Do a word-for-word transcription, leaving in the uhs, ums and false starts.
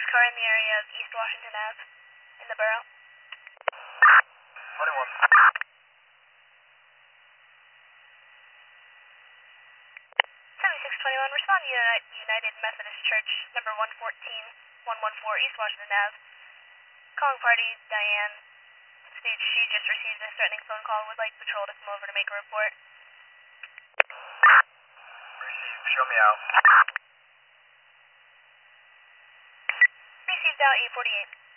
six car in the area of East Washington Ave in the borough. twenty-one. seventy-six twenty-one, respond to Uni- United Methodist Church, number one fourteen, one fourteen East Washington Ave. Calling party, Diane. States she just received a threatening phone call. Would like patrol to come over to make a report. Receive. Show me out. Received out eight forty-eight.